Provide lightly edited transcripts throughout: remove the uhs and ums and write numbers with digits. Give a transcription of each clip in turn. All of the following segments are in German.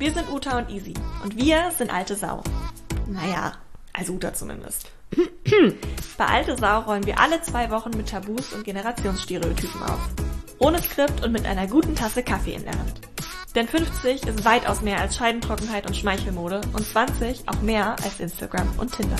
Wir sind Uta und Easy und wir sind alte Sau. Naja, also Uta zumindest. Bei Alte Sau rollen wir alle 2 Wochen mit Tabus und Generationsstereotypen auf. Ohne Skript und mit einer guten Tasse Kaffee in der Hand. Denn 50 ist weitaus mehr als Scheidentrockenheit und Schmeichelmode und 20 auch mehr als Instagram und Tinder.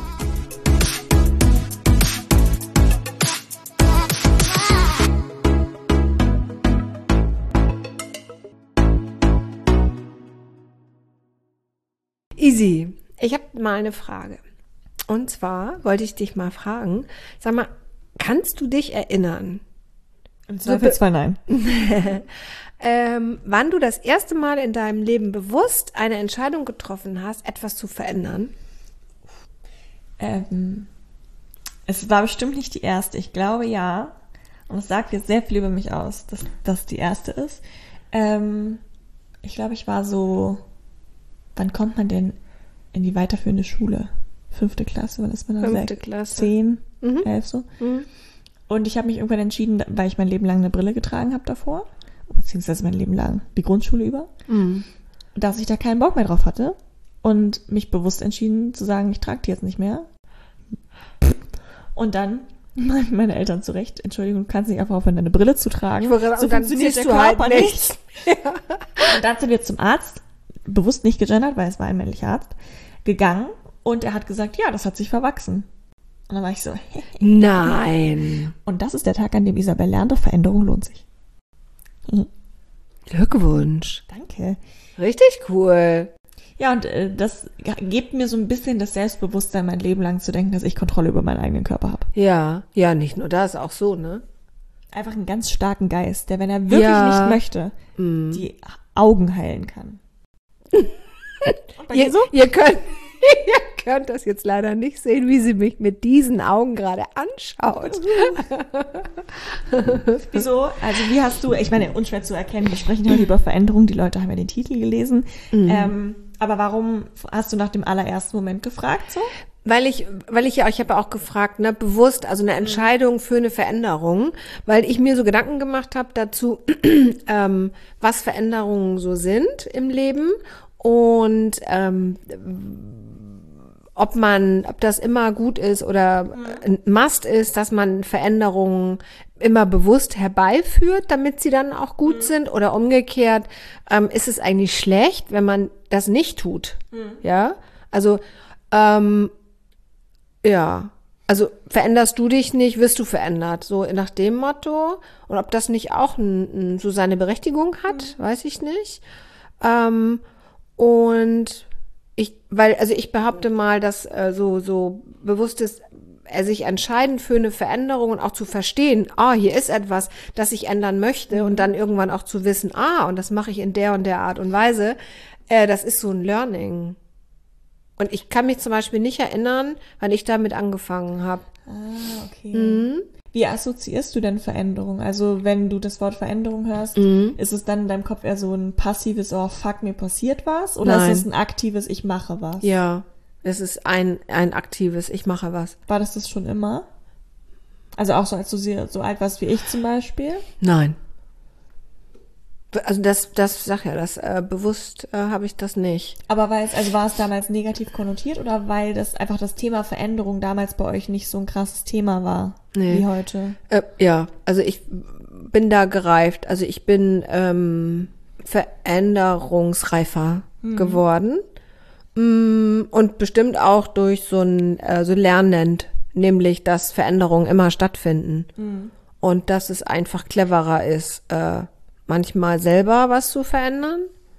Easy, ich habe mal eine Frage. Und zwar wollte ich dich mal fragen, sag mal, kannst du dich erinnern? Im Zweifelsfall nein. Wann du das erste Mal in deinem Leben bewusst eine Entscheidung getroffen hast, etwas zu verändern? Es war bestimmt nicht die erste. Ich glaube, ja. Und es sagt jetzt sehr viel über mich aus, dass das die erste ist. Ich glaube, ich war so... Wann kommt man denn in die weiterführende Schule? 5. Klasse, wann ist man dann? 5. Klasse. 10, 11 so. Mhm. Und ich habe mich irgendwann entschieden, weil ich mein Leben lang eine Brille getragen habe davor, beziehungsweise mein Leben lang die Grundschule über, dass ich da keinen Bock mehr drauf hatte und mich bewusst entschieden zu sagen, ich trage die jetzt nicht mehr. Und dann meinten meine Eltern zurecht, Entschuldigung, du kannst nicht einfach aufhören, deine Brille zu tragen. So funktioniert der Körper nicht. Ja. Und dann sind wir zum Arzt, bewusst nicht gegendert, weil es war ein männlicher Arzt, gegangen und er hat gesagt, ja, das hat sich verwachsen. Und dann war ich so, nein. Und das ist der Tag, an dem Isabel lernte, Veränderung lohnt sich. Glückwunsch. Danke. Richtig cool. Ja, und das gibt mir so ein bisschen das Selbstbewusstsein, mein Leben lang zu denken, dass ich Kontrolle über meinen eigenen Körper habe. Ja, nicht nur das, auch so, ne? Einfach einen ganz starken Geist, der, wenn er wirklich nicht möchte, die Augen heilen kann. Und bei dir so? Ihr könnt das jetzt leider nicht sehen, wie sie mich mit diesen Augen gerade anschaut. Wieso? Also wie hast du, ich meine, unschwer zu erkennen, wir sprechen heute über Veränderung, die Leute haben ja den Titel gelesen. Aber warum hast du nach dem allerersten Moment gefragt so? Weil ich ja, ich habe ja auch gefragt, ne, bewusst, also eine Entscheidung für eine Veränderung, weil ich mir so Gedanken gemacht habe dazu, was Veränderungen so sind im Leben und ob das immer gut ist oder ein Must ist, dass man Veränderungen immer bewusst herbeiführt, damit sie dann auch gut sind oder umgekehrt, ist es eigentlich schlecht, wenn man das nicht tut, ja, also also veränderst du dich nicht, wirst du verändert, so nach dem Motto. Und ob das nicht auch so seine Berechtigung hat, weiß ich nicht. Und ich behaupte mal, dass so bewusstes sich entscheiden für eine Veränderung und auch zu verstehen, hier ist etwas, das ich ändern möchte und dann irgendwann auch zu wissen, und das mache ich in der und der Art und Weise, das ist so ein Learning. Und ich kann mich zum Beispiel nicht erinnern, wann ich damit angefangen habe. Okay. Wie assoziierst du denn Veränderung? Also wenn du das Wort Veränderung hörst, ist es dann in deinem Kopf eher so ein passives, oh fuck, mir passiert was? Oder Nein. ist es ein aktives, ich mache was? Ja, es ist ein aktives, ich mache was. War das schon immer? Also auch so, als du so alt warst wie ich zum Beispiel? Nein. Also das sag ja, bewusst habe ich das nicht. Aber war es damals negativ konnotiert oder weil das einfach das Thema Veränderung damals bei euch nicht so ein krasses Thema war wie heute? Ja, also ich bin da gereift. Also ich bin veränderungsreifer geworden und bestimmt auch durch so ein so lernend, nämlich dass Veränderungen immer stattfinden und dass es einfach cleverer ist, manchmal selber was zu verändern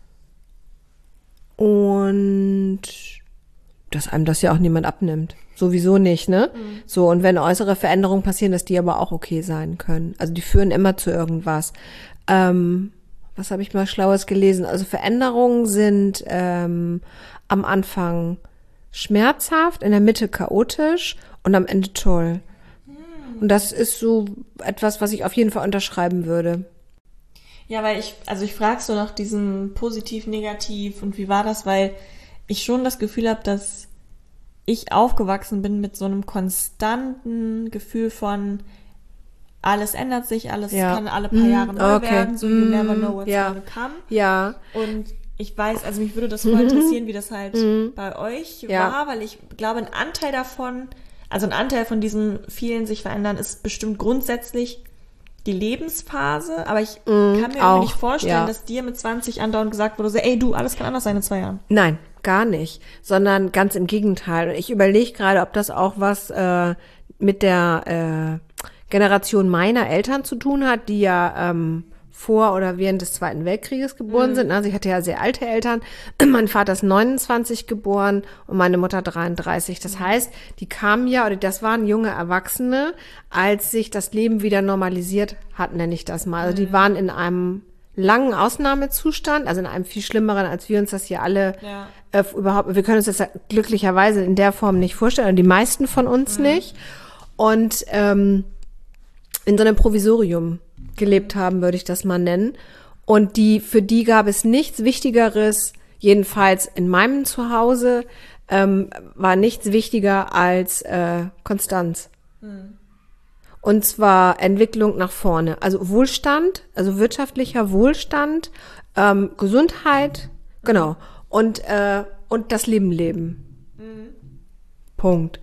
und dass einem das ja auch niemand abnimmt. Sowieso nicht, ne? So, und wenn äußere Veränderungen passieren, dass die aber auch okay sein können. Also die führen immer zu irgendwas. Was habe ich mal Schlaues gelesen? Also Veränderungen sind am Anfang schmerzhaft, in der Mitte chaotisch und am Ende toll. Und das ist so etwas, was ich auf jeden Fall unterschreiben würde. Ja, weil ich frage so nach diesem positiv, negativ und wie war das, weil ich schon das Gefühl habe, dass ich aufgewachsen bin mit so einem konstanten Gefühl von alles ändert sich, alles kann alle paar Jahre neu werden, so you never know what's gonna come. Ja. Und Ich weiß, also mich würde das voll interessieren, wie das halt bei euch war, weil ich glaube, ein Anteil von diesen vielen sich verändern ist bestimmt grundsätzlich die Lebensphase, aber ich kann mir irgendwie nicht vorstellen, dass dir mit 20 andauernd gesagt wurde, so, ey du, alles kann anders sein in 2 Jahren. Nein, gar nicht, sondern ganz im Gegenteil. Und ich überlege gerade, ob das auch was mit der Generation meiner Eltern zu tun hat, die ja vor oder während des Zweiten Weltkrieges geboren sind. Also ich hatte ja sehr alte Eltern. Mein Vater ist 29 geboren und meine Mutter 33. Das heißt, die kamen ja, oder das waren junge Erwachsene, als sich das Leben wieder normalisiert hat, nenne ich das mal. Also die waren in einem langen Ausnahmezustand, also in einem viel schlimmeren, als wir uns das hier alle überhaupt, wir können uns das ja glücklicherweise in der Form nicht vorstellen, und die meisten von uns nicht. Und in so einem Provisorium gelebt haben, würde ich das mal nennen. Und für die gab es nichts Wichtigeres, jedenfalls in meinem Zuhause, war nichts wichtiger als Konstanz. Und zwar Entwicklung nach vorne. Also Wohlstand, also wirtschaftlicher Wohlstand, Gesundheit, genau. Und das Leben. Punkt.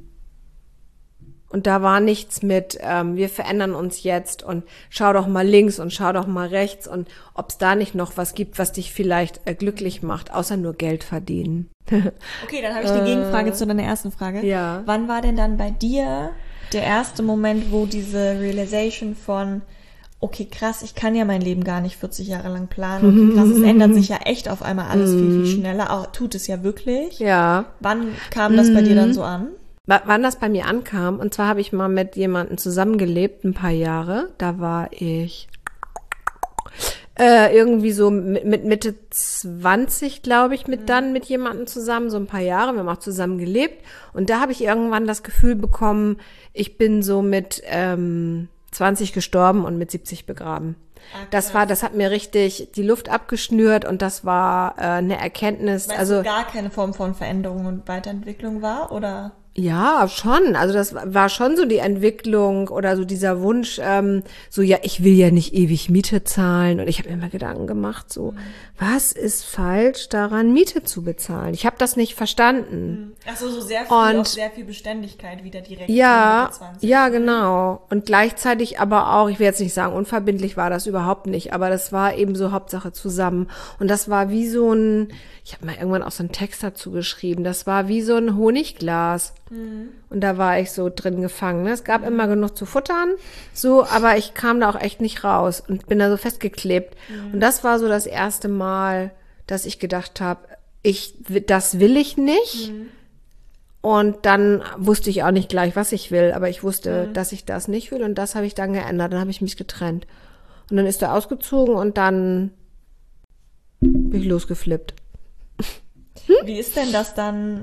Und da war nichts mit, wir verändern uns jetzt und schau doch mal links und schau doch mal rechts und ob es da nicht noch was gibt, was dich vielleicht glücklich macht, außer nur Geld verdienen. Okay, dann habe ich eine Gegenfrage zu deiner ersten Frage. Ja. Wann war denn dann bei dir der erste Moment, wo diese Realization von, okay, krass, ich kann ja mein Leben gar nicht 40 Jahre lang planen. Okay, krass, es ändert sich ja echt auf einmal alles viel, viel schneller. Auch tut es ja wirklich. Ja. Wann kam das bei dir dann so an? Wann das bei mir ankam, und zwar habe ich mal mit jemandem zusammengelebt, ein paar Jahre. Da war ich irgendwie so mit Mitte 20, glaube ich, mit jemandem zusammen, so ein paar Jahre. Wir haben auch zusammen gelebt. Und da habe ich irgendwann das Gefühl bekommen, ich bin so mit 20 gestorben und mit 70 begraben. Das hat mir richtig die Luft abgeschnürt, und das war eine Erkenntnis. Weil es gar keine Form von Veränderung und Weiterentwicklung war, oder? Ja, schon. Also das war schon so die Entwicklung oder so dieser Wunsch, so, ja, ich will ja nicht ewig Miete zahlen. Und ich habe mir immer Gedanken gemacht, so, was ist falsch daran, Miete zu bezahlen? Ich habe das nicht verstanden. Ach so, auch sehr viel Beständigkeit wieder direkt. Ja, ja, genau. Und gleichzeitig aber auch, ich will jetzt nicht sagen, unverbindlich war das überhaupt nicht, aber das war eben so Hauptsache zusammen. Und das war wie so ich habe mal irgendwann auch so einen Text dazu geschrieben, das war wie so ein Honigglas. Und da war ich so drin gefangen. Es gab immer genug zu futtern, so, aber ich kam da auch echt nicht raus und bin da so festgeklebt. Und das war so das erste Mal, dass ich gedacht habe, das will ich nicht. Und dann wusste ich auch nicht gleich, was ich will, aber ich wusste, dass ich das nicht will, und das habe ich dann geändert. Dann habe ich mich getrennt. Und dann ist er ausgezogen und dann bin ich losgeflippt. Wie ist denn das dann,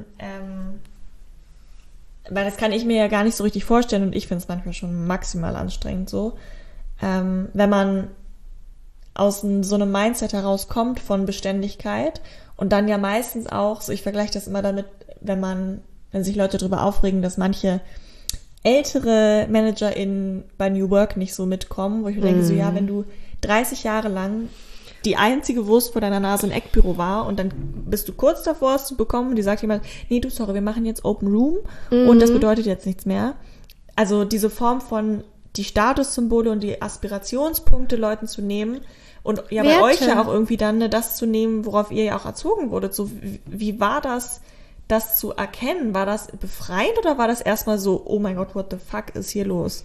weil das kann ich mir ja gar nicht so richtig vorstellen, und ich finde es manchmal schon maximal anstrengend so, wenn man aus so einem Mindset herauskommt von Beständigkeit und dann ja meistens auch, so ich vergleiche das immer damit, wenn sich Leute darüber aufregen, dass manche ältere ManagerInnen bei New Work nicht so mitkommen, wo ich mir denke, so ja, wenn du 30 Jahre lang die einzige Wurst vor deiner Nase ein Eckbüro war und dann bist du kurz davor, es zu bekommen, und die sagt jemand, nee, du, sorry, wir machen jetzt Open Room und das bedeutet jetzt nichts mehr. Also diese Form von die Statussymbole und die Aspirationspunkte Leuten zu nehmen und ja bei euch ja auch irgendwie dann das zu nehmen, worauf ihr ja auch erzogen wurdet. So, wie war das zu erkennen? War das befreiend oder war das erstmal so, oh mein Gott, what the fuck ist hier los?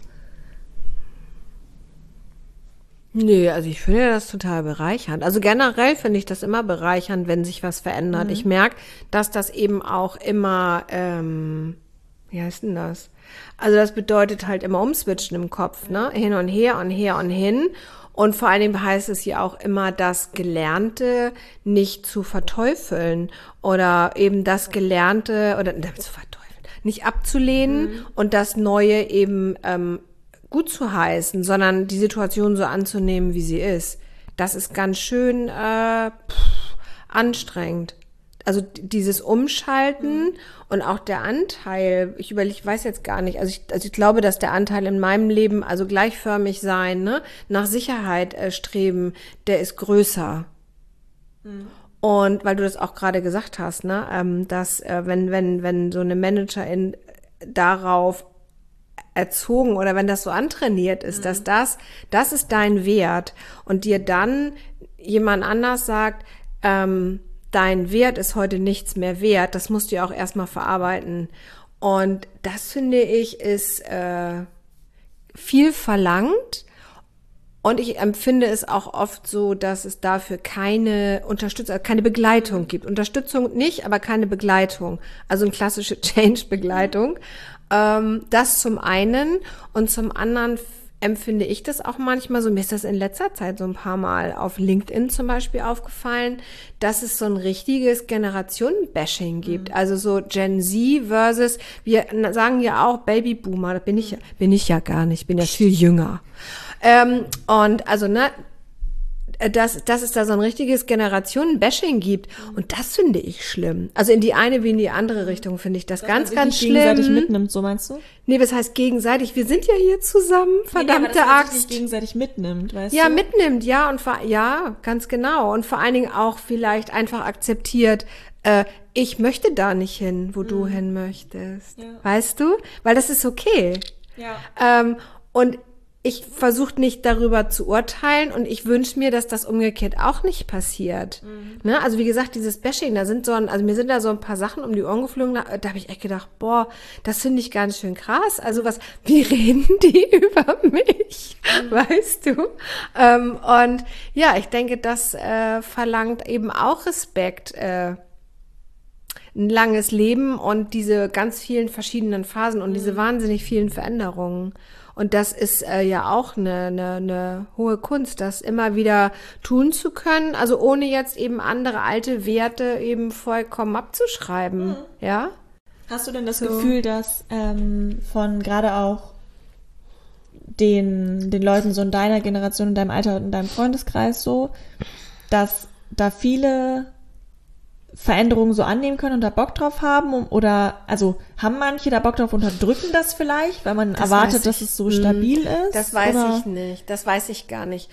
Nee, also ich finde das total bereichernd. Also generell finde ich das immer bereichernd, wenn sich was verändert. Ich merke, dass das eben auch immer, wie heißt denn das? Also das bedeutet halt immer umswitchen im Kopf, ne? Hin und her und her und hin. Und vor allen Dingen heißt es ja auch immer, das Gelernte nicht zu verteufeln oder eben das Gelernte oder zu verteufeln, nicht abzulehnen und das Neue eben gut zu heißen, sondern die Situation so anzunehmen, wie sie ist. Das ist ganz schön anstrengend. Also dieses Umschalten und auch der Anteil, ich weiß jetzt gar nicht, also ich glaube, dass der Anteil in meinem Leben, also gleichförmig sein, ne, nach Sicherheit streben, der ist größer. Und weil du das auch gerade gesagt hast, ne, dass wenn so eine Managerin darauf erzogen oder wenn das so antrainiert ist, dass das ist dein Wert und dir dann jemand anders sagt, dein Wert ist heute nichts mehr wert, das musst du ja auch erstmal verarbeiten. Und das, finde ich, ist viel verlangt. Und ich empfinde es auch oft so, dass es dafür keine Unterstützung, keine Begleitung gibt. Unterstützung nicht, aber keine Begleitung. Also eine klassische Change-Begleitung. Das zum einen. Und zum anderen empfinde ich das auch manchmal so, mir ist das in letzter Zeit so ein paar Mal auf LinkedIn zum Beispiel aufgefallen, dass es so ein richtiges Generationen-Bashing gibt. Also so Gen Z versus, wir sagen ja auch Babyboomer, da bin ich ja gar nicht, ich bin ja viel jünger. Und also, ne, dass es da so ein richtiges Generationen-Bashing gibt. Und das finde ich schlimm. Also in die eine wie in die andere Richtung finde ich das ganz, ganz schlimm. Gegenseitig mitnimmt, so meinst du? Nee, was heißt gegenseitig? Wir sind ja hier zusammen, verdammte Axt. Nicht gegenseitig mitnimmt, weißt du? Ja, mitnimmt, ja. Ja, ganz genau. Und vor allen Dingen auch vielleicht einfach akzeptiert, ich möchte da nicht hin, wo du hin möchtest. Ja. Weißt du? Weil das ist okay. Ja. Und ich versuche nicht darüber zu urteilen und ich wünsche mir, dass das umgekehrt auch nicht passiert. Ne? Also wie gesagt, dieses Bashing, also mir sind da so ein paar Sachen um die Ohren geflogen, da habe ich echt gedacht, boah, das finde ich ganz schön krass. Also wie reden die über mich? Weißt du? Und ja, ich denke, das verlangt eben auch Respekt, ein langes Leben und diese ganz vielen verschiedenen Phasen und diese wahnsinnig vielen Veränderungen. Und das ist ja auch eine hohe Kunst, das immer wieder tun zu können, also ohne jetzt eben andere alte Werte eben vollkommen abzuschreiben, ja? Hast du denn das Gefühl, dass von gerade auch den Leuten so in deiner Generation, in deinem Alter und in deinem Freundeskreis so, dass da viele Veränderungen so annehmen können und da Bock drauf haben oder also haben manche da Bock drauf, unterdrücken das vielleicht, weil man erwartet, dass es so stabil ist? Das weiß ich nicht, das weiß ich gar nicht.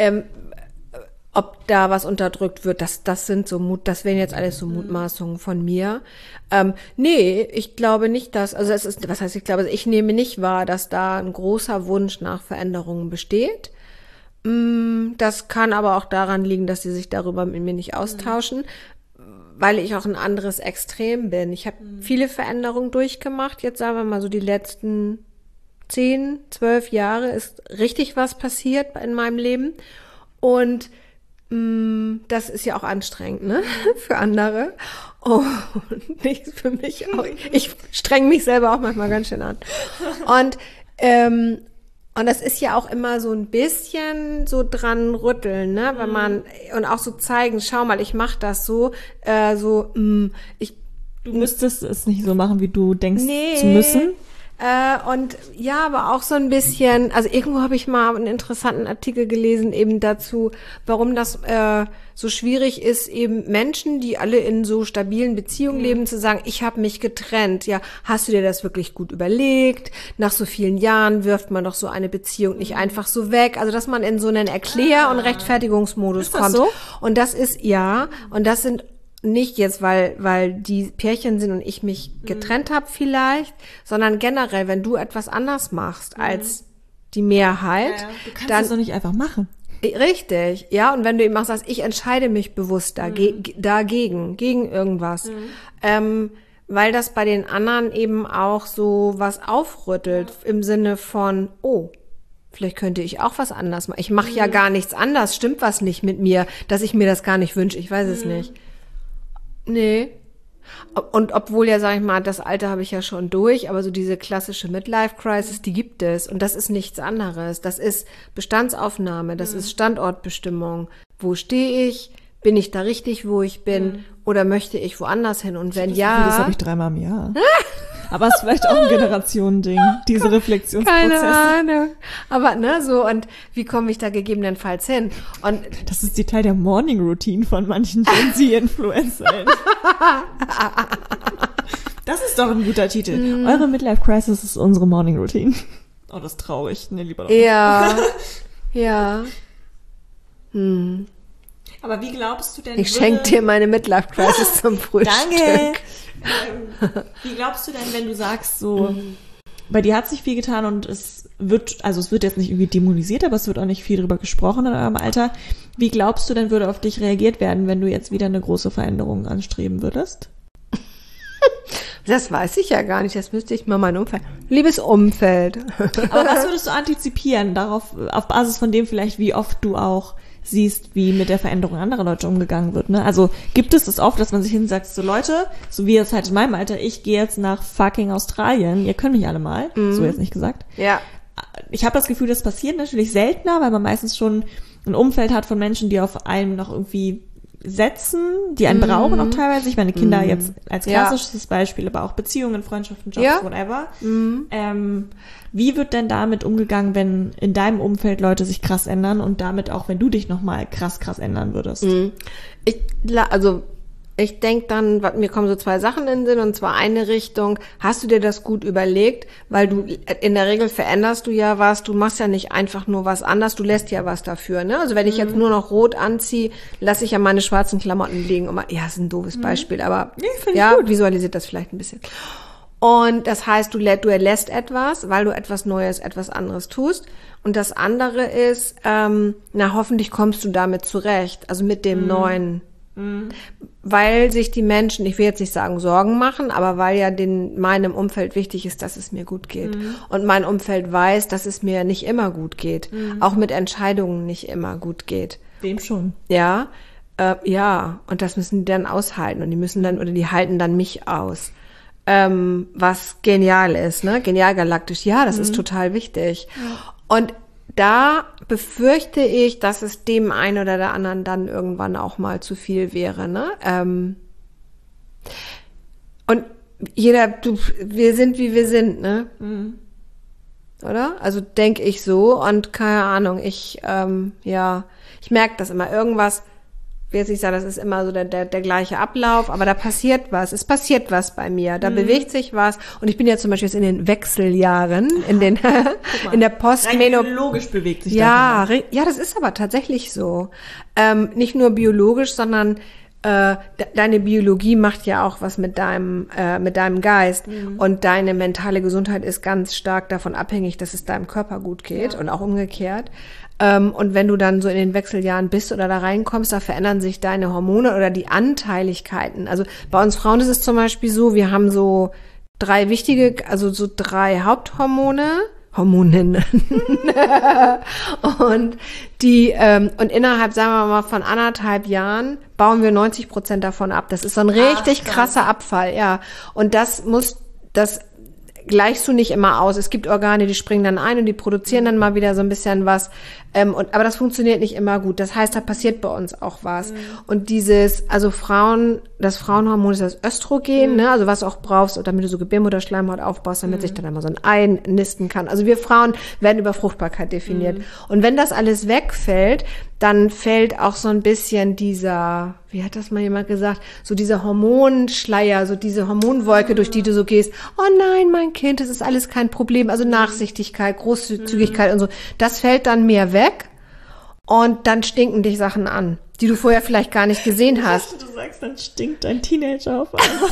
Ob da was unterdrückt wird, das sind so das wären jetzt alles so Mutmaßungen von mir. Nee, ich glaube nicht, also es ist, was heißt ich glaube, ich nehme nicht wahr, dass da ein großer Wunsch nach Veränderungen besteht. Das kann aber auch daran liegen, dass sie sich darüber mit mir nicht austauschen. Weil ich auch ein anderes Extrem bin. Ich habe viele Veränderungen durchgemacht. Jetzt sagen wir mal so die letzten 10, 12 Jahre ist richtig was passiert in meinem Leben. Und das ist ja auch anstrengend, ne? Für andere. Und nicht für mich auch. Ich streng mich selber auch manchmal ganz schön an. Und das ist ja auch immer so ein bisschen so dran rütteln, ne? Wenn man, und auch so zeigen, schau mal, ich mache das so, Du müsstest es nicht so machen, wie du denkst zu müssen. Und ja, aber auch so ein bisschen, also irgendwo habe ich mal einen interessanten Artikel gelesen eben dazu, warum das so schwierig ist, eben Menschen, die alle in so stabilen Beziehungen leben, zu sagen, ich habe mich getrennt. Ja, hast du dir das wirklich gut überlegt? Nach so vielen Jahren wirft man doch so eine Beziehung nicht einfach so weg. Also, dass man in so einen Erklär- und Rechtfertigungsmodus kommt. So? Und das ist, und das sind nicht jetzt, weil die Pärchen sind und ich mich getrennt habe vielleicht, sondern generell, wenn du etwas anders machst als die Mehrheit, du kannst das doch nicht einfach machen. Richtig, ja, und wenn du eben auch sagst, ich entscheide mich bewusst dagegen, gegen irgendwas, weil das bei den anderen eben auch so was aufrüttelt, im Sinne von, oh, vielleicht könnte ich auch was anders machen. Ich mache ja gar nichts anders, stimmt was nicht mit mir, dass ich mir das gar nicht wünsche, ich weiß es nicht. Nee. Und obwohl ja, sag ich mal, das Alter habe ich ja schon durch, aber so diese klassische Midlife-Crisis, die gibt es. Und das ist nichts anderes. Das ist Bestandsaufnahme, das ist Standortbestimmung. Wo stehe ich? Bin ich da richtig, wo ich bin? Oder möchte ich woanders hin? Und wenn ja... Das habe ich 3-mal im Jahr. Aber es ist vielleicht auch ein Generationending, diese Reflexionsprozesse. Keine Ahnung. Aber, ne, so, und wie komme ich da gegebenenfalls hin? Und das ist die Teil der Morning Routine von manchen Gen Z-Influencern. Das ist doch ein guter Titel. Eure Midlife Crisis ist unsere Morning Routine. Oh, das ist traurig. Nee, lieber doch nicht. Ja. Ja. Aber wie glaubst du denn... Ich schenke dir meine Midlife-Crisis zum Frühstück. Danke! Wie glaubst du denn, wenn du sagst so, bei dir hat sich viel getan und es wird jetzt nicht irgendwie dämonisiert, aber es wird auch nicht viel drüber gesprochen in eurem Alter. Wie glaubst du denn, würde auf dich reagiert werden, wenn du jetzt wieder eine große Veränderung anstreben würdest? Das weiß ich ja gar nicht, das müsste ich mal mein Umfeld. Liebes Umfeld. Aber was würdest du antizipieren, auf Basis von dem vielleicht, wie oft du auch siehst, wie mit der Veränderung anderer Leute umgegangen wird, ne? Also gibt es das oft, dass man sich hinsagt, so Leute, so wie jetzt halt in meinem Alter, ich gehe jetzt nach fucking Australien, ihr könnt mich alle mal, so jetzt nicht gesagt. Ja. Ich habe das Gefühl, das passiert natürlich seltener, weil man meistens schon ein Umfeld hat von Menschen, die auf einen noch irgendwie setzen, die einen brauchen auch teilweise. Ich meine, Kinder jetzt als klassisches Beispiel, aber auch Beziehungen, Freundschaften, Jobs, whatever. Wie wird denn damit umgegangen, wenn in deinem Umfeld Leute sich krass ändern und damit auch, wenn du dich nochmal krass ändern würdest? Ich denke dann, mir kommen so 2 Sachen in den Sinn, und zwar eine Richtung, hast du dir das gut überlegt, weil du, in der Regel veränderst du ja was, du machst ja nicht einfach nur was anders, du lässt ja was dafür, ne? Also wenn ich jetzt nur noch rot anziehe, lasse ich ja meine schwarzen Klamotten liegen. Ja, ist ein doofes Beispiel, aber ja, visualisiert das vielleicht ein bisschen. Und das heißt, du erlässt etwas, weil du etwas Neues, etwas anderes tust. Und das andere ist, hoffentlich kommst du damit zurecht, also mit dem Neuen. Weil sich die Menschen, ich will jetzt nicht sagen Sorgen machen, aber weil ja meinem Umfeld wichtig ist, dass es mir gut geht. Und mein Umfeld weiß, dass es mir nicht immer gut geht. Auch mit Entscheidungen nicht immer gut geht. Dem schon. Ja, und das müssen die dann aushalten. Und die halten dann mich aus. Was genial ist, ne? Genial galaktisch. Ja, das ist total wichtig. Ja. Und da befürchte ich, dass es dem einen oder der anderen dann irgendwann auch mal zu viel wäre, ne? Und wir sind, wie wir sind, ne? Oder? Also denke ich so, und keine Ahnung, ich merke das immer. Irgendwas, ich will jetzt nicht sagen, das ist immer so der gleiche Ablauf, aber da passiert was. Es passiert was bei mir. Da bewegt sich was. Und ich bin ja zum Beispiel jetzt in den Wechseljahren, in der Postmenopause. Biologisch bewegt sich das. Ja, das ist aber tatsächlich so. Nicht nur biologisch, sondern deine Biologie macht ja auch was mit deinem Geist. Und deine mentale Gesundheit ist ganz stark davon abhängig, dass es deinem Körper gut geht und auch umgekehrt. Und wenn du dann so in den Wechseljahren bist oder da reinkommst, da verändern sich deine Hormone oder die Anteiligkeiten. Also bei uns Frauen ist es zum Beispiel so, wir haben so 3 Haupthormone, Hormoninnen. und innerhalb, sagen wir mal, von 1,5 Jahren bauen wir 90% davon ab. Das ist so ein richtig krasser Abfall, ja. Und das gleichst du nicht immer aus. Es gibt Organe, die springen dann ein und die produzieren dann mal wieder so ein bisschen was. Aber das funktioniert nicht immer gut. Das heißt, da passiert bei uns auch was. Und das Frauenhormon ist das Östrogen, ne? Also was auch brauchst, damit du so Gebärmutterschleimhaut aufbaust, damit sich dann einmal so ein Ei nisten kann. Also wir Frauen werden über Fruchtbarkeit definiert. Und wenn das alles wegfällt, dann fällt auch so ein bisschen dieser, wie hat das mal jemand gesagt, so dieser Hormonschleier, so diese Hormonwolke, durch die du so gehst. Oh nein, mein Kind, das ist alles kein Problem. Also Nachsichtigkeit, Großzügigkeit und so. Das fällt dann mehr weg und dann stinken dich Sachen an, die du vorher vielleicht gar nicht gesehen hast. Du sagst, dann stinkt dein Teenager auf einmal.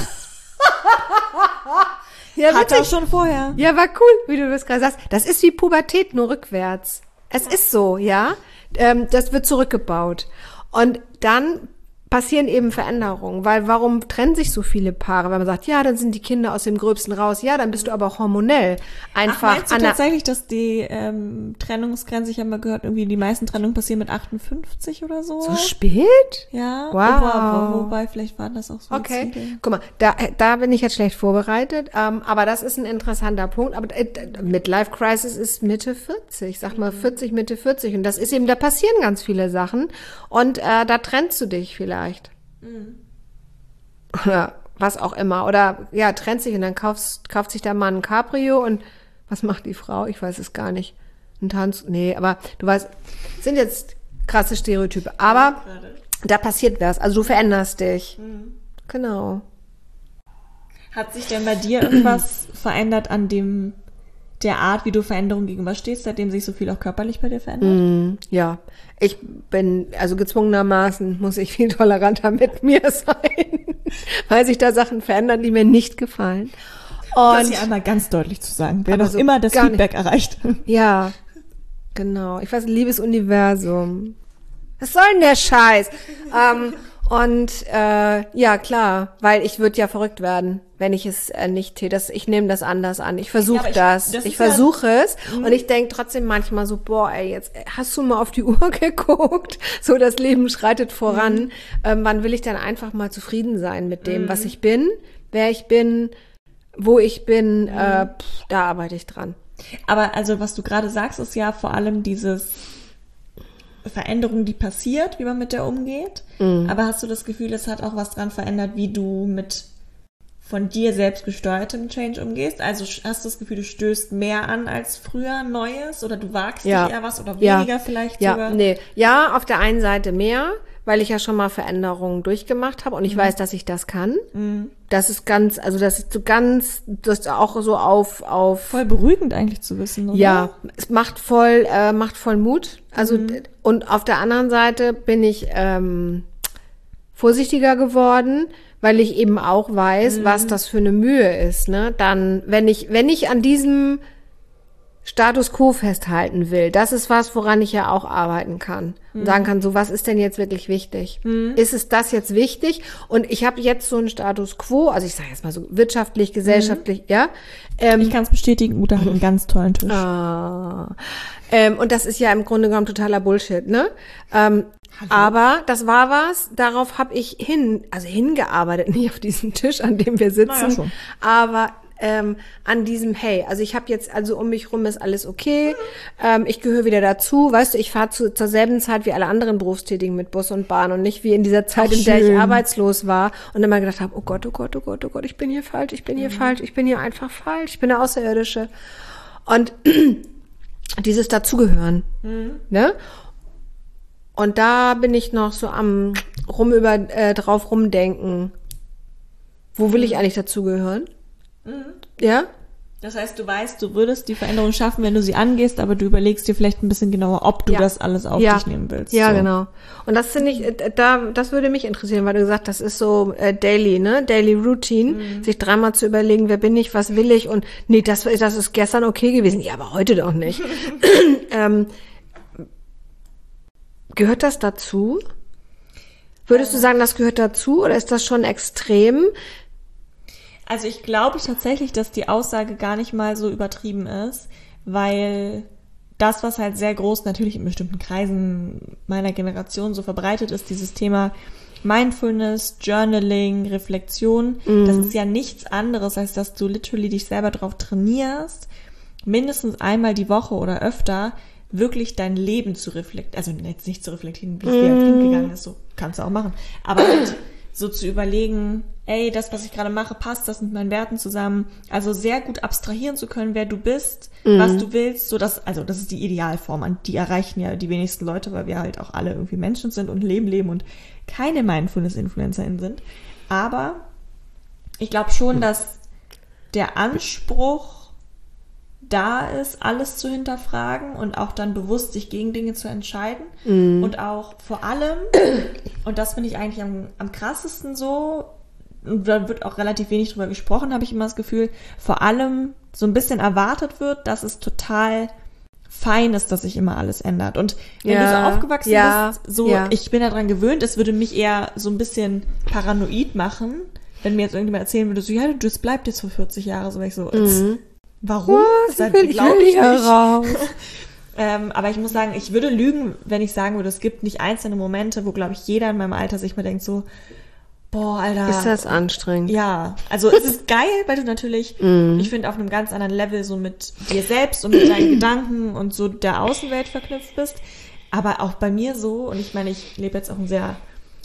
Ja, hat er schon vorher. Ja, war cool, wie du das gerade sagst. Das ist wie Pubertät, nur rückwärts. Es ist so, ja. Das wird zurückgebaut. Und dann passieren eben Veränderungen, weil warum trennen sich so viele Paare? Wenn man sagt, ja, dann sind die Kinder aus dem Gröbsten raus, ja, dann bist du aber auch hormonell einfach. Meinst du tatsächlich, dass die Trennungsgrenze, ich habe mal gehört, irgendwie die meisten Trennungen passieren mit 58 oder so? So spät? Ja. Wow. Wobei, vielleicht waren das auch so. Okay, guck mal, da bin ich jetzt schlecht vorbereitet, aber das ist ein interessanter Punkt. Aber Midlife Crisis ist Mitte 40, sag mal 40, Mitte 40, und das ist eben, da passieren ganz viele Sachen und da trennst du dich vielleicht. Oder was auch immer. Oder ja, trennt sich und dann kauft sich der Mann ein Cabrio und was macht die Frau? Ich weiß es gar nicht. Ein Tanz? Nee, aber du weißt, sind jetzt krasse Stereotype. Aber da passiert was. Also du veränderst dich. Genau. Hat sich denn bei dir irgendwas verändert an dem der Art, wie du Veränderungen gegenüberstehst, seitdem sich so viel auch körperlich bei dir verändert? Ja, ich bin, also gezwungenermaßen muss ich viel toleranter mit mir sein, weil sich da Sachen verändern, die mir nicht gefallen. Und das hier einmal ganz deutlich zu sagen, wer aber noch so immer das gar Feedback erreicht. ja, genau. Ich weiß, liebes Universum. Was soll denn der Scheiß? Ja, klar, weil ich würde ja verrückt werden, wenn ich es nicht täte. Ich nehme das anders an. Ich versuche Ich versuche es. Und ich denke trotzdem manchmal so, boah, ey, jetzt hast du mal auf die Uhr geguckt? So, das Leben schreitet voran. Wann will ich dann einfach mal zufrieden sein mit dem, was ich bin, wer ich bin, wo ich bin? Da arbeite ich dran. Aber also, was du gerade sagst, ist ja vor allem dieses Veränderung, die passiert, wie man mit der umgeht. Aber hast du das Gefühl, es hat auch was dran verändert, wie du mit von dir selbst gesteuertem Change umgehst? Also hast du das Gefühl, du stößt mehr an als früher Neues oder du wagst dich eher was oder weniger vielleicht sogar? Ja, auf der einen Seite mehr, weil ich ja schon mal Veränderungen durchgemacht habe und ich weiß, dass ich das kann. Das ist ganz, also das ist so ganz, das ist auch so auf voll beruhigend eigentlich zu wissen, oder? Ja, es macht voll Mut. Also und auf der anderen Seite bin ich vorsichtiger geworden, weil ich eben auch weiß, was das für eine Mühe ist, ne? Dann, wenn ich an diesem Status quo festhalten will, das ist was, woran ich ja auch arbeiten kann. Und sagen kann, so, was ist denn jetzt wirklich wichtig? Ist es das jetzt wichtig? Und ich habe jetzt so einen Status quo, also ich sage jetzt mal so wirtschaftlich, gesellschaftlich, ja. Ich kann es bestätigen, Uta hat einen ganz tollen Tisch. Und das ist ja im Grunde genommen totaler Bullshit, ne? Aber das war was, darauf habe ich hingearbeitet, nicht auf diesen Tisch, an dem wir sitzen, Naja, schon. aber an diesem, hey, also ich habe jetzt, also um mich rum ist alles okay, ich gehöre wieder dazu, weißt du, ich fahre zur selben Zeit wie alle anderen Berufstätigen mit Bus und Bahn und nicht wie in dieser Zeit, in der ich arbeitslos war und immer gedacht habe, oh Gott, oh Gott, oh Gott, oh Gott, ich bin hier falsch, ich bin hier falsch, ich bin hier einfach falsch, ich bin eine Außerirdische. Und dieses Dazugehören, ne? Und da bin ich noch so am drauf rumdenken. Wo will ich eigentlich dazugehören? Ja? Das heißt, du weißt, du würdest die Veränderung schaffen, wenn du sie angehst, aber du überlegst dir vielleicht ein bisschen genauer, ob du das alles auf dich nehmen willst. Ja, so. Genau. Und das finde ich, das würde mich interessieren, weil du gesagt hast, das ist so daily, ne? Daily Routine, sich dreimal zu überlegen, wer bin ich, was will ich und nee, das ist gestern okay gewesen. Ja, aber heute doch nicht. Gehört das dazu? Würdest du sagen, das gehört dazu oder ist das schon extrem? Also ich glaube tatsächlich, dass die Aussage gar nicht mal so übertrieben ist, weil das, was halt sehr groß natürlich in bestimmten Kreisen meiner Generation so verbreitet ist, dieses Thema Mindfulness, Journaling, Reflexion, das ist ja nichts anderes, als dass du literally dich selber drauf trainierst, mindestens einmal die Woche oder öfter wirklich dein Leben zu reflektieren, also jetzt nicht zu reflektieren, wie es dir als Kind gegangen ist, so kannst du auch machen, aber halt so zu überlegen, ey, das, was ich gerade mache, passt das mit meinen Werten zusammen, also sehr gut abstrahieren zu können, wer du bist, was du willst, so das ist die Idealform, an die erreichen ja die wenigsten Leute, weil wir halt auch alle irgendwie Menschen sind und leben und keine Mindfulness-InfluencerInnen sind, aber ich glaube schon, dass der Anspruch da ist, alles zu hinterfragen und auch dann bewusst sich gegen Dinge zu entscheiden und auch vor allem, und das finde ich eigentlich am krassesten so, und da wird auch relativ wenig drüber gesprochen, habe ich immer das Gefühl, vor allem so ein bisschen erwartet wird, dass es total fein ist, dass sich immer alles ändert. Und wenn du so aufgewachsen bist, ich bin daran gewöhnt, es würde mich eher so ein bisschen paranoid machen, wenn mir jetzt irgendjemand erzählen würde, so, ja, das bleibt jetzt für 40 Jahre, so wäre ich so, warum? Ich will hier raus. Aber ich muss sagen, ich würde lügen, wenn ich sagen würde, es gibt nicht einzelne Momente, wo, glaube ich, jeder in meinem Alter sich mal denkt so, boah, Alter. Ist das anstrengend? Ja, also es ist geil, weil du natürlich, ich finde, auf einem ganz anderen Level so mit dir selbst und mit deinen Gedanken und so der Außenwelt verknüpft bist. Aber auch bei mir so, und ich meine, ich lebe jetzt auch ein sehr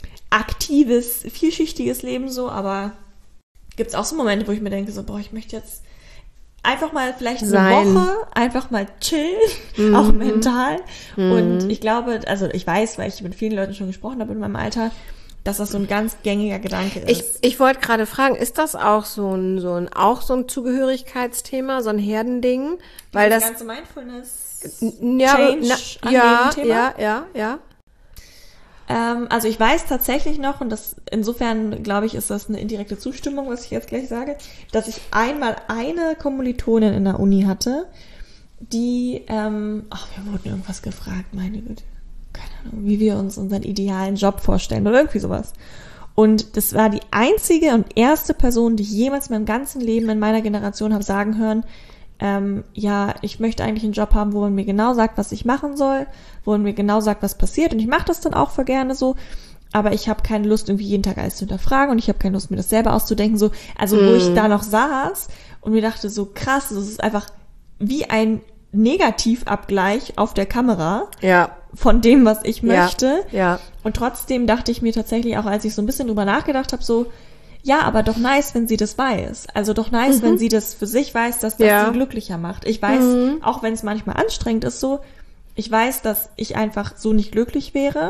aktives, vielschichtiges Leben so, aber gibt es auch so Momente, wo ich mir denke so, boah, ich möchte jetzt einfach mal vielleicht eine Woche einfach mal chillen, auch mental. Und ich glaube, also ich weiß, weil ich mit vielen Leuten schon gesprochen habe in meinem Alter, dass das so ein ganz gängiger Gedanke ist. Ich wollte gerade fragen, ist das auch so ein Zugehörigkeitsthema, so ein Herdending? Weil das ganze Mindfulness ja. Also ich weiß tatsächlich noch, und das insofern, glaube ich, ist das eine indirekte Zustimmung, was ich jetzt gleich sage, dass ich einmal eine Kommilitonin in der Uni hatte, die, wir wurden irgendwas gefragt, meine Güte, keine Ahnung, wie wir uns unseren idealen Job vorstellen oder irgendwie sowas. Und das war die einzige und erste Person, die ich jemals in meinem ganzen Leben in meiner Generation habe sagen hören, ich möchte eigentlich einen Job haben, wo man mir genau sagt, was ich machen soll, wo man mir genau sagt, was passiert. Und ich mache das dann auch voll gerne so, aber ich habe keine Lust, irgendwie jeden Tag alles zu hinterfragen und ich habe keine Lust, mir das selber auszudenken. So, also wo ich da noch saß und mir dachte, so krass, das ist einfach wie ein Negativabgleich auf der Kamera von dem, was ich möchte. Ja. Und trotzdem dachte ich mir tatsächlich auch, als ich so ein bisschen drüber nachgedacht habe, so, ja, aber doch nice, wenn sie das weiß. Also doch nice, wenn sie das für sich weiß, dass das sie glücklicher macht. Ich weiß, auch wenn es manchmal anstrengend ist so, ich weiß, dass ich einfach so nicht glücklich wäre.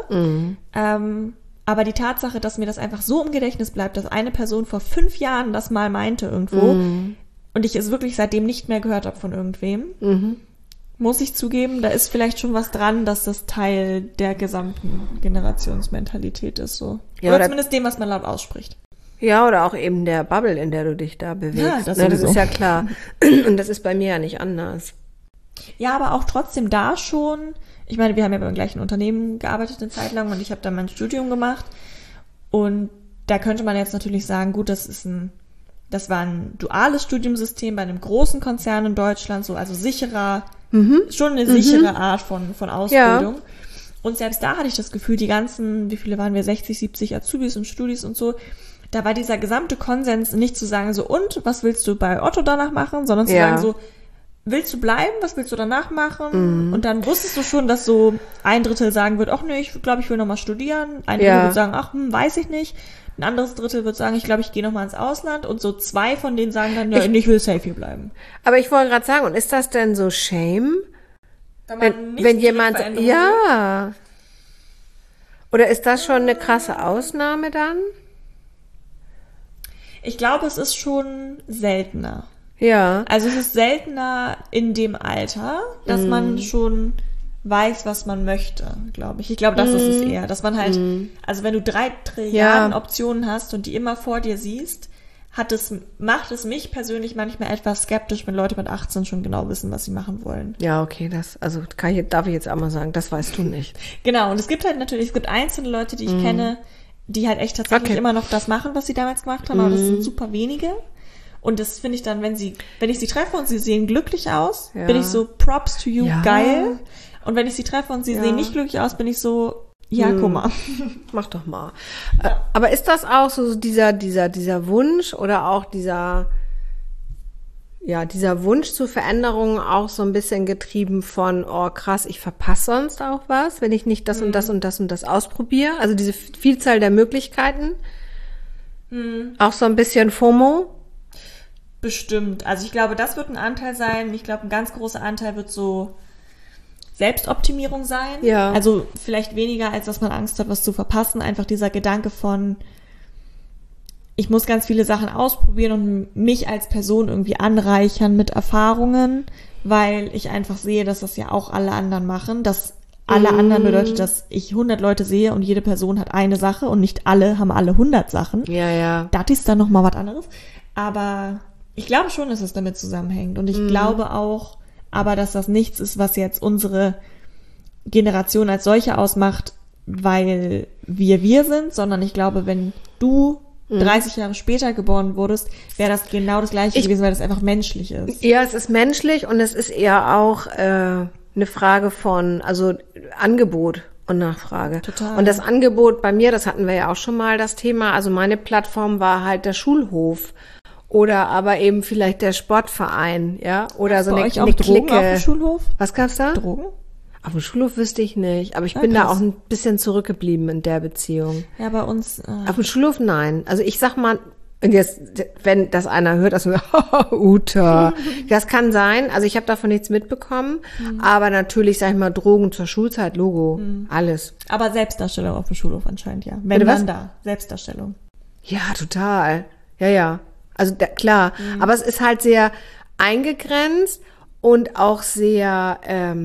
Aber die Tatsache, dass mir das einfach so im Gedächtnis bleibt, dass eine Person vor 5 Jahren das mal meinte irgendwo und ich es wirklich seitdem nicht mehr gehört habe von irgendwem, muss ich zugeben, da ist vielleicht schon was dran, dass das Teil der gesamten Generationsmentalität ist. So. Ja, oder zumindest dem, was man laut ausspricht. Ja, oder auch eben der Bubble, in der du dich da bewegst. Ja, das ist ja klar. Und das ist bei mir ja nicht anders. Ja, aber auch trotzdem da schon. Ich meine, wir haben ja beim gleichen Unternehmen gearbeitet eine Zeit lang und ich habe da mein Studium gemacht. Und da könnte man jetzt natürlich sagen, gut, das war ein duales Studiumsystem bei einem großen Konzern in Deutschland, so, also sicherer, schon eine sichere Art von Ausbildung. Ja. Und selbst da hatte ich das Gefühl, die ganzen, wie viele waren wir, 60, 70 Azubis und Studis und so, da war dieser gesamte Konsens nicht zu sagen so, und, was willst du bei Otto danach machen, sondern zu sagen so, willst du bleiben, was willst du danach machen? Und dann wusstest du schon, dass so 1/3 sagen wird, ach nee, ich glaube, ich will nochmal studieren. Ein Drittel wird sagen, ach, weiß ich nicht. Ein anderes Drittel wird sagen, ich glaube, ich gehe nochmal ins Ausland. Und so 2 von denen sagen dann, ich will safe hier bleiben. Aber ich wollte gerade sagen, und ist das denn so Shame? Wenn jemand, oder ist das schon eine krasse Ausnahme dann? Ich glaube, es ist schon seltener. Ja. Also es ist seltener in dem Alter, dass man schon weiß, was man möchte, glaube ich. Ich glaube, das ist es eher, dass man halt, also wenn du 3 Trilliarden Optionen hast und die immer vor dir siehst, macht es mich persönlich manchmal etwas skeptisch, wenn Leute mit 18 schon genau wissen, was sie machen wollen. Ja, okay, darf ich jetzt auch mal sagen, das weißt du nicht. Genau, und es gibt einzelne Leute, die ich kenne, die halt echt tatsächlich immer noch das machen, was sie damals gemacht haben, aber das sind super wenige. Und das finde ich dann, wenn ich sie treffe und sie sehen glücklich aus, bin ich so, Props to you, geil. Und wenn ich sie treffe und sie sehen nicht glücklich aus, bin ich so, guck mal. Mach doch mal. Ja. Aber ist das auch so dieser Wunsch oder auch dieser Wunsch zur Veränderung auch so ein bisschen getrieben von, oh krass, ich verpasse sonst auch was, wenn ich nicht das und das und das und das ausprobiere? Also diese Vielzahl der Möglichkeiten. Auch so ein bisschen FOMO? Bestimmt. Also ich glaube, das wird ein Anteil sein. Ich glaube, ein ganz großer Anteil wird so Selbstoptimierung sein. Ja. Also vielleicht weniger, als dass man Angst hat, was zu verpassen. Einfach dieser Gedanke von, ich muss ganz viele Sachen ausprobieren und mich als Person irgendwie anreichern mit Erfahrungen, weil ich einfach sehe, dass das ja auch alle anderen machen. Dass alle anderen bedeutet, dass ich 100 Leute sehe und jede Person hat eine Sache und nicht alle haben alle 100 Sachen. Ja. Das ist dann nochmal was anderes. Aber ich glaube schon, dass es damit zusammenhängt. Und ich glaube auch, aber dass das nichts ist, was jetzt unsere Generation als solche ausmacht, weil wir sind, sondern ich glaube, wenn du 30 Jahre später geboren wurdest, wäre das genau das Gleiche gewesen, weil das einfach menschlich ist. Ja, es ist menschlich und es ist eher auch eine Frage von, also Angebot und Nachfrage. Total. Und das Angebot bei mir, das hatten wir ja auch schon mal das Thema, also meine Plattform war halt der Schulhof. Oder aber eben vielleicht der Sportverein, ja, oder so eine Drogen Clique. Auf dem Schulhof? Was gab's da? Drogen? Auf dem Schulhof wüsste ich nicht, aber ich bin da auch ein bisschen zurückgeblieben in der Beziehung. Ja, bei uns. Auf dem Schulhof nein. Also ich sag mal, Und jetzt, wenn das einer hört, also Uta, das kann sein. Also ich habe davon nichts mitbekommen, aber natürlich, sag ich mal, Drogen zur Schulzeit, Logo, alles. Aber Selbstdarstellung auf dem Schulhof anscheinend, ja. Wenn Bitte was? dann da, Selbstdarstellung. Ja, total. Ja. Also klar, aber es ist halt sehr eingegrenzt und auch sehr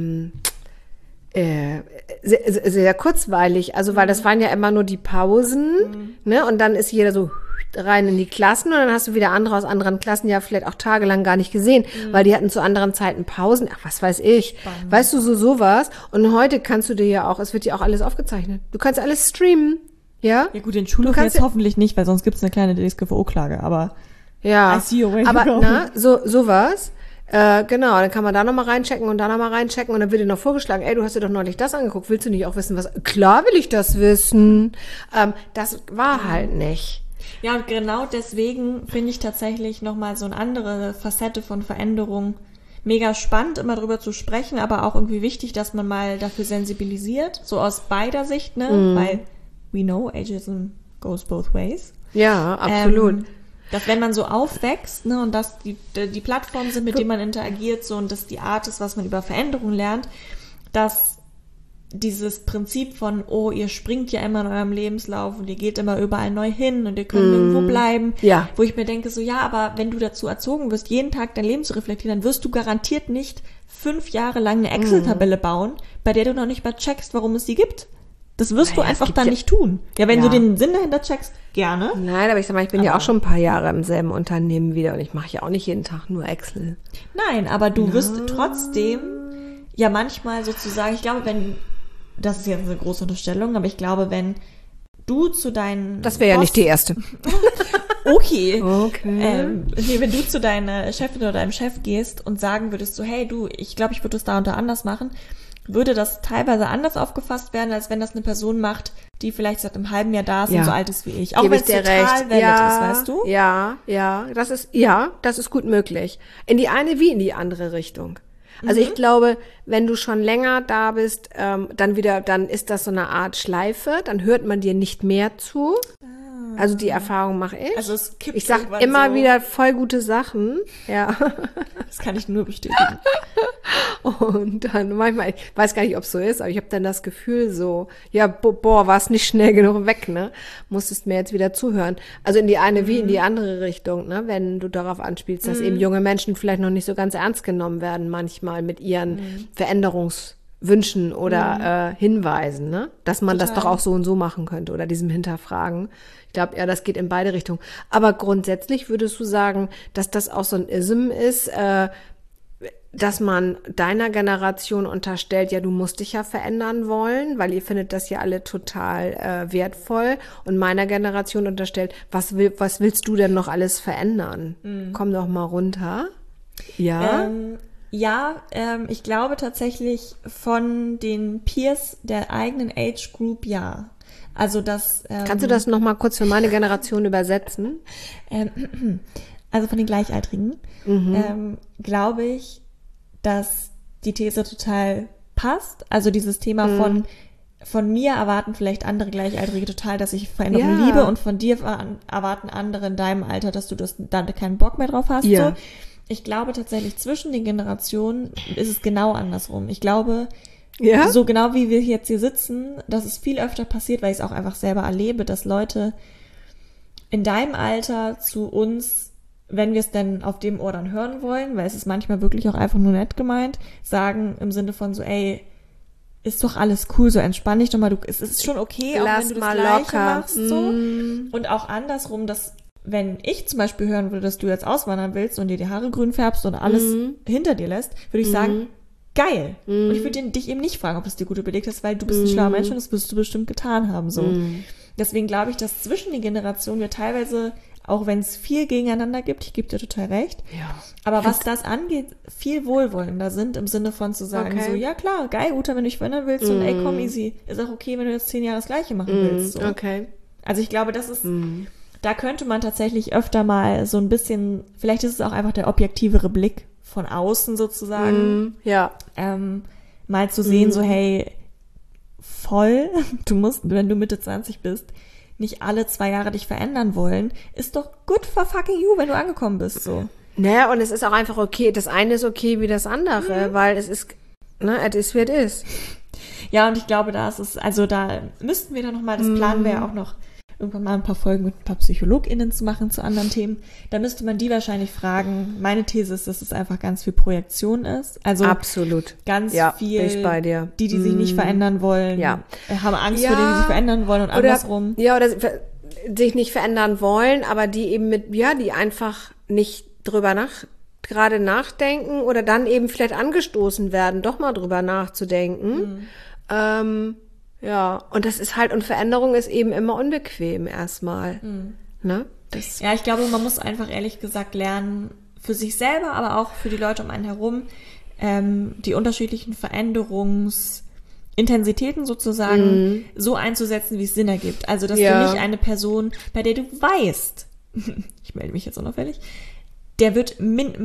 sehr kurzweilig. Also weil das waren ja immer nur die Pausen, ne? Und dann ist jeder so rein in die Klassen und dann hast du wieder andere aus anderen Klassen ja vielleicht auch tagelang gar nicht gesehen, weil die hatten zu anderen Zeiten Pausen. Ach, was weiß ich. Spannend. Weißt du, sowas. Und heute kannst du dir ja auch, es wird ja auch alles aufgezeichnet. Du kannst alles streamen. Ja? Ja gut, den Schulhof jetzt hoffentlich nicht, weil sonst gibt's eine kleine DSGVO-Klage, aber ja. I see your way Aber to go. na, sowas. Genau, dann kann man da nochmal reinchecken und da nochmal reinchecken und dann wird dir noch vorgeschlagen, ey, du hast dir doch neulich das angeguckt, willst du nicht auch wissen, was? Klar will ich das wissen. Das war halt nicht. Ja, und genau deswegen finde ich tatsächlich nochmal so eine andere Facette von Veränderung mega spannend, immer drüber zu sprechen, aber auch irgendwie wichtig, dass man mal dafür sensibilisiert, so aus beider Sicht, ne? Weil we know ageism goes both ways. Ja, absolut. Dass wenn man so aufwächst, ne, und dass die Plattformen sind, mit denen man interagiert, so, und das die Art ist, was man über Veränderung lernt, dass dieses Prinzip von, oh, ihr springt ja immer in eurem Lebenslauf und ihr geht immer überall neu hin und ihr könnt nirgendwo bleiben. Ja. Wo ich mir denke, so, ja, aber wenn du dazu erzogen wirst, jeden Tag dein Leben zu reflektieren, dann wirst du garantiert nicht 5 Jahre lang eine Excel-Tabelle bauen, bei der du noch nicht mal checkst, warum es die gibt. Das wirst du Naja, einfach es gibt dann ja- nicht tun. Ja, wenn Ja. du den Sinn dahinter checkst, gerne. Nein, aber ich sag mal, ich bin ja Aber- auch schon ein paar Jahre im selben Unternehmen wieder und ich mache ja auch nicht jeden Tag nur Excel. Nein, aber du wirst trotzdem ja manchmal sozusagen, ich glaube, wenn, das ist jetzt eine große Unterstellung, aber ich glaube, wenn du zu deinen Das wäre ja nicht die erste. Okay. Okay. Nee, wenn du zu deiner Chefin oder deinem Chef gehst und sagen würdest so, hey du, ich glaube, ich würde das da und da anders machen, würde das teilweise anders aufgefasst werden, als wenn das eine Person macht, die vielleicht seit einem halben Jahr da ist Ja. und so alt ist wie ich. Auch Gebe wenn ich es dir total recht. valid Ja, ist, weißt du? das ist gut möglich. In die eine wie in die andere Richtung. Also ich glaube, wenn du schon länger da bist, dann ist das so eine Art Schleife, dann hört man dir nicht mehr zu. Also die Erfahrung mache ich. Also es kippt Ich sag irgendwann immer so. wieder voll gute Sachen, ja. Das kann ich nur bestätigen. Und dann manchmal, ich weiß gar nicht, ob es so ist, aber ich habe dann das Gefühl so, ja, boah, war es nicht schnell genug weg, ne? Musstest mir jetzt wieder zuhören. Also in die eine wie in die andere Richtung, ne? Wenn du darauf anspielst, dass eben junge Menschen vielleicht noch nicht so ganz ernst genommen werden manchmal mit ihren Veränderungswünschen oder Hinweisen, ne? Dass man das Total. doch auch so und so machen könnte oder diesem Hinterfragen. Ich glaube, ja, das geht in beide Richtungen. Aber grundsätzlich würdest du sagen, dass das auch so ein Ism ist, dass man deiner Generation unterstellt, ja, du musst dich ja verändern wollen, weil ihr findet das ja alle total wertvoll. Und meiner Generation unterstellt, was willst du denn noch alles verändern? Komm doch mal runter. Ja. Ich glaube tatsächlich von den Peers der eigenen Age Group, ja. Also das. Kannst du das noch mal kurz für meine Generation übersetzen? Also von den Gleichaltrigen, glaube ich, dass die These total passt. Also dieses Thema von mir erwarten vielleicht andere Gleichaltrige total, dass ich Veränderung Ja. liebe, und von dir erwarten andere in deinem Alter, dass du da keinen Bock mehr drauf hast. Ja. So. Ich glaube tatsächlich, zwischen den Generationen ist es genau andersrum. Ich glaube, Ja. so genau wie wir jetzt hier sitzen, dass es viel öfter passiert, weil ich es auch einfach selber erlebe, dass Leute in deinem Alter zu uns, wenn wir es denn auf dem Ohr dann hören wollen, weil es ist manchmal wirklich auch einfach nur nett gemeint, sagen im Sinne von so, ey, ist doch alles cool, so entspann dich doch mal, es ist schon okay, auch Lass wenn du mal das Gleiche locker. machst, so. Und auch andersrum, dass wenn ich zum Beispiel hören würde, dass du jetzt auswandern willst und dir die Haare grün färbst und alles hinter dir lässt, würde ich sagen, geil. Und ich würde dich eben nicht fragen, ob es dir gut überlegt hast, weil du bist ein schlauer Mensch und das wirst du bestimmt getan haben, so. Deswegen glaube ich, dass zwischen den Generationen wir teilweise, auch wenn es viel gegeneinander gibt, ich gebe dir total recht, Ja. aber was das angeht, viel wohlwollender sind, im Sinne von zu sagen, Okay. so, ja klar, geil, Uta, wenn du dich verändern willst und ey, komm, easy, ist auch okay, wenn du jetzt 10 Jahre das Gleiche machen willst, so. Okay. Also ich glaube, das ist, da könnte man tatsächlich öfter mal so ein bisschen, vielleicht ist es auch einfach der objektivere Blick von außen sozusagen, Ja. mal zu sehen, so hey, voll, du musst, wenn du Mitte 20 bist, nicht alle 2 Jahre dich verändern wollen, ist doch good for fucking you, wenn du angekommen bist, so. Naja, und es ist auch einfach okay. Das eine ist okay wie das andere, weil es ist, it is, wie es ist. Ja, und ich glaube, da müssten wir dann nochmal, das planen wir ja auch noch, irgendwann mal ein paar Folgen mit ein paar PsychologInnen zu machen zu anderen Themen. Da müsste man die wahrscheinlich fragen. Meine These ist, dass es einfach ganz viel Projektion ist. Also absolut. Ganz viel, bin ich bei dir. Die sich nicht verändern wollen, haben Angst vor denen, die sich verändern wollen und andersrum. Oder sich nicht verändern wollen, aber die eben die einfach nicht gerade nachdenken oder dann eben vielleicht angestoßen werden, doch mal drüber nachzudenken. Und das ist halt, und Veränderung ist eben immer unbequem erstmal. Ne? Ja, ich glaube, man muss einfach ehrlich gesagt lernen, für sich selber, aber auch für die Leute um einen herum, die unterschiedlichen Veränderungsintensitäten sozusagen so einzusetzen, wie es Sinn ergibt. Also, dass du nicht eine Person, bei der du weißt, ich melde mich jetzt unauffällig, der wird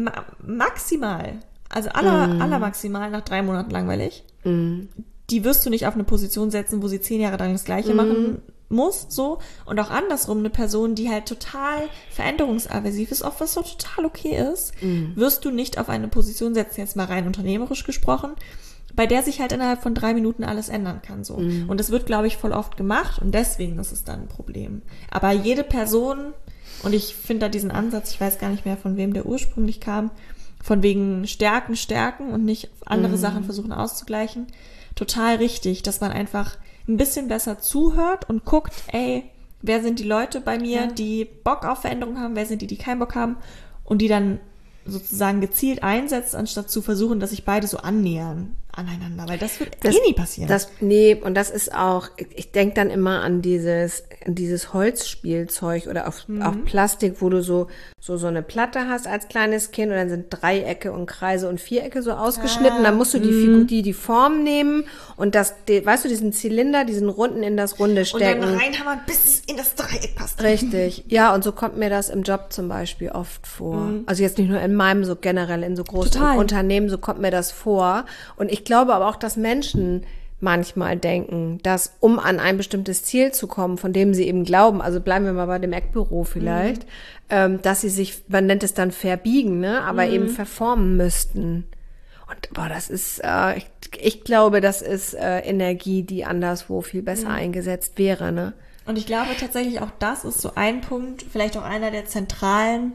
maximal, also allermaximal nach 3 Monaten langweilig. Die wirst du nicht auf eine Position setzen, wo sie 10 Jahre lang das Gleiche machen muss, so. Und auch andersrum, eine Person, die halt total veränderungsaversiv ist, auch was so total okay ist, wirst du nicht auf eine Position setzen, jetzt mal rein unternehmerisch gesprochen, bei der sich halt innerhalb von 3 Minuten alles ändern kann, so. Und das wird, glaube ich, voll oft gemacht und deswegen ist es dann ein Problem. Aber jede Person, und ich finde da diesen Ansatz, ich weiß gar nicht mehr, von wem der ursprünglich kam, von wegen Stärken und nicht andere Sachen versuchen auszugleichen, total richtig, dass man einfach ein bisschen besser zuhört und guckt, wer sind die Leute bei mir, die Bock auf Veränderung haben, wer sind die keinen Bock haben und die dann sozusagen gezielt einsetzt, anstatt zu versuchen, dass sich beide so annähern aneinander, weil das wird nie passieren. Und das ist auch, ich denke dann immer an dieses Holzspielzeug oder auf Plastik, wo du so eine Platte hast als kleines Kind und dann sind Dreiecke und Kreise und Vierecke so ausgeschnitten, dann musst du die Form nehmen und weißt du, diesen Zylinder, diesen Runden in das Runde stecken. Und dann reinhammern, bis es in das Dreieck passt. Richtig. Ja, und so kommt mir das im Job zum Beispiel oft vor. Also jetzt nicht nur in meinem, so generell in so großen Unternehmen, so kommt mir das vor. Und ich glaube aber auch, dass Menschen manchmal denken, dass um an ein bestimmtes Ziel zu kommen, von dem sie eben glauben, also bleiben wir mal bei dem Eckbüro vielleicht, dass sie sich, man nennt es dann verbiegen, ne, aber eben verformen müssten. Und das ist, ich glaube, das ist Energie, die anderswo viel besser eingesetzt wäre, ne. Und ich glaube tatsächlich auch, das ist so ein Punkt, vielleicht auch einer der zentralen,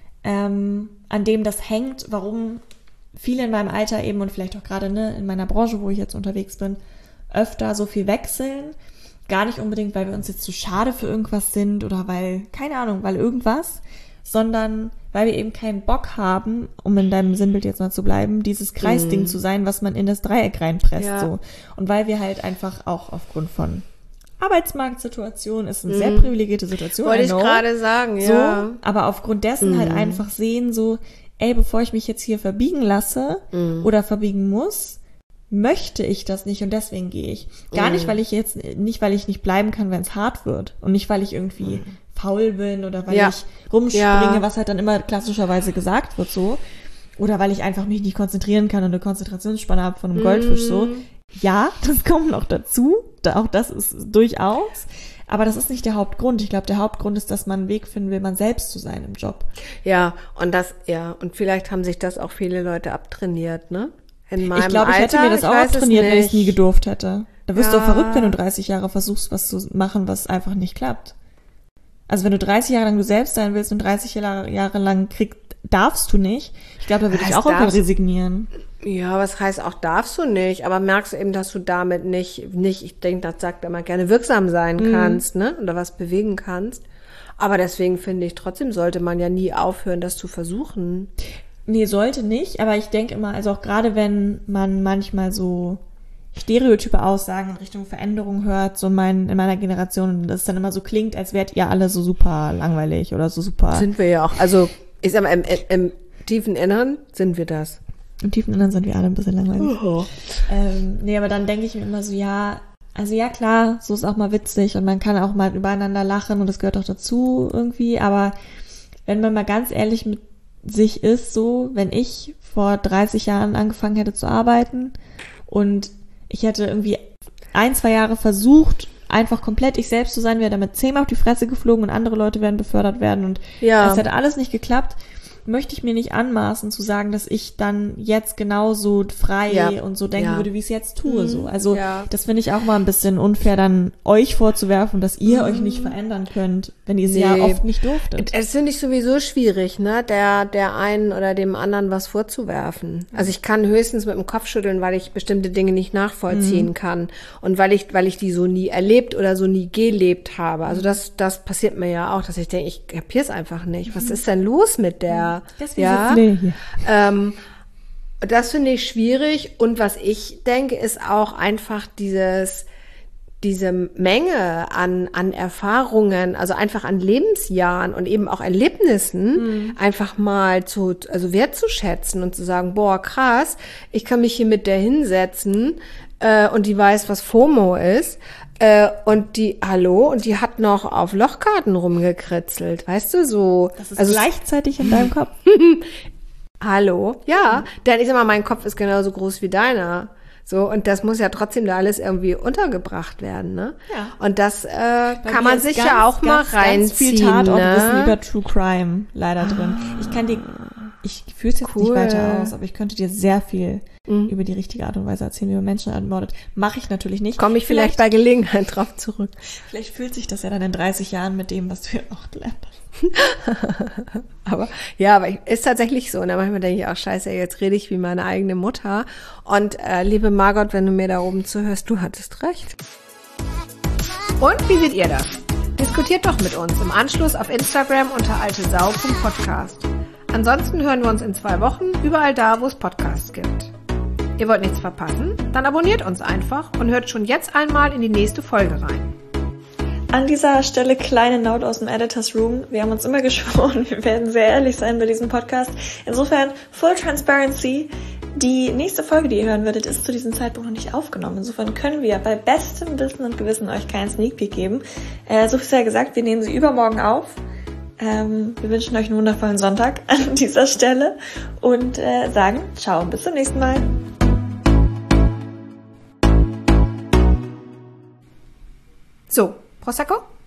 an dem das hängt, warum viele in meinem Alter eben und vielleicht auch gerade in meiner Branche, wo ich jetzt unterwegs bin, öfter so viel wechseln. Gar nicht unbedingt, weil wir uns jetzt zu schade für irgendwas sind oder weil irgendwas, sondern weil wir eben keinen Bock haben, um in deinem Sinnbild jetzt mal zu bleiben, dieses Kreisding zu sein, was man in das Dreieck reinpresst. So. Und weil wir halt einfach auch aufgrund von Arbeitsmarktsituation, ist eine sehr privilegierte Situation. Wollte ich gerade sagen, ja. So, aber aufgrund dessen halt einfach sehen, so, bevor ich mich jetzt hier verbiegen lasse oder verbiegen muss, möchte ich das nicht und deswegen gehe ich. Gar nicht, weil ich nicht bleiben kann, wenn es hart wird und nicht, weil ich irgendwie faul bin oder weil ich rumspringe, was halt dann immer klassischerweise gesagt wird, so. Oder weil ich einfach mich nicht konzentrieren kann und eine Konzentrationsspanne habe von einem Goldfisch, so. Ja, das kommt noch dazu. Auch das ist durchaus. Aber das ist nicht der Hauptgrund. Ich glaube, der Hauptgrund ist, dass man einen Weg finden will, man selbst zu sein im Job. Ja, und vielleicht haben sich das auch viele Leute abtrainiert, ne? In meinem ich glaube, ich hätte mir das auch abtrainiert, wenn ich es nie gedurft hätte. Da wirst du auch verrückt, wenn du 30 Jahre versuchst, was zu machen, was einfach nicht klappt. Also wenn du 30 Jahre lang du selbst sein willst und 30 Jahre lang darfst du nicht. Ich glaube, da würde ich auch irgendwann resignieren. Ja, was heißt auch darfst du nicht, aber merkst du eben, dass du damit nicht, ich denke, das sagt er mal gerne, wirksam sein kannst, ne? Oder was bewegen kannst. Aber deswegen finde ich, trotzdem sollte man ja nie aufhören, das zu versuchen. Nee, sollte nicht, aber ich denke immer, also auch gerade wenn man manchmal so stereotype Aussagen in Richtung Veränderung hört, so in meiner Generation, und das dann immer so klingt, als wärt ihr alle so super langweilig oder so super. Sind wir ja auch. Also, ich sag mal, im tiefen Innern sind wir das. Im tiefen Innern sind wir alle ein bisschen langweilig. Nee, aber dann denke ich mir immer so, also ja klar, so ist auch mal witzig und man kann auch mal übereinander lachen und das gehört auch dazu irgendwie, aber wenn man mal ganz ehrlich mit sich ist, so, wenn ich vor 30 Jahren angefangen hätte zu arbeiten und ich hätte irgendwie 1-2 Jahre versucht, einfach komplett ich selbst zu sein, wäre damit 10-mal auf die Fresse geflogen und andere Leute werden befördert werden und das hätte alles nicht geklappt. Möchte ich mir nicht anmaßen zu sagen, dass ich dann jetzt genauso frei und so denken würde, wie ich es jetzt tue. So. Also das finde ich auch mal ein bisschen unfair, dann euch vorzuwerfen, dass ihr euch nicht verändern könnt, wenn ihr es ja oft nicht durftet. Es finde ich sowieso schwierig, ne, der einen oder dem anderen was vorzuwerfen. Also ich kann höchstens mit dem Kopf schütteln, weil ich bestimmte Dinge nicht nachvollziehen kann und weil ich die so nie erlebt oder so nie gelebt habe. Also das passiert mir ja auch, dass ich denke, ich kapiere es einfach nicht. Was ist denn los mit der? Deswegen das finde ich schwierig und was ich denke, ist auch einfach diese Menge an Erfahrungen, also einfach an Lebensjahren und eben auch Erlebnissen einfach mal wertzuschätzen und zu sagen, boah, krass, ich kann mich hier mit der hinsetzen und die weiß, was FOMO ist. Und die hat noch auf Lochkarten rumgekritzelt, weißt du, so. Das ist gleichzeitig in deinem Kopf. Hallo? Ja, denn ich sag mal, mein Kopf ist genauso groß wie deiner. So, und das muss ja trotzdem da alles irgendwie untergebracht werden, ne? Ja. Und das kann man sich ja auch mal reinziehen, ganz viel Tatortwissen über True Crime leider drin. Ich führe es jetzt nicht weiter aus, aber ich könnte dir sehr viel über die richtige Art und Weise erzählen, wie man Menschen ermordet. Mache ich natürlich nicht. Komme ich vielleicht bei Gelegenheit drauf zurück. Vielleicht fühlt sich das ja dann in 30 Jahren mit dem, was du ja auch gelernt hast. aber ist tatsächlich so. Und manchmal denke ich auch, scheiße, jetzt rede ich wie meine eigene Mutter. Und liebe Margot, wenn du mir da oben zuhörst, du hattest recht. Und wie seht ihr das? Diskutiert doch mit uns im Anschluss auf Instagram unter altesau.podcast. Ansonsten hören wir uns in 2 Wochen überall da, wo es Podcasts gibt. Ihr wollt nichts verpassen? Dann abonniert uns einfach und hört schon jetzt einmal in die nächste Folge rein. An dieser Stelle kleine Note aus dem Editors Room. Wir haben uns immer geschworen, wir werden sehr ehrlich sein bei diesem Podcast. Insofern, Full Transparency. Die nächste Folge, die ihr hören würdet, ist zu diesem Zeitpunkt noch nicht aufgenommen. Insofern können wir bei bestem Wissen und Gewissen euch keinen Sneak Peek geben. So viel sei gesagt, wir nehmen sie übermorgen auf. Wir wünschen euch einen wundervollen Sonntag an dieser Stelle und sagen ciao und bis zum nächsten Mal. So, Prosecco?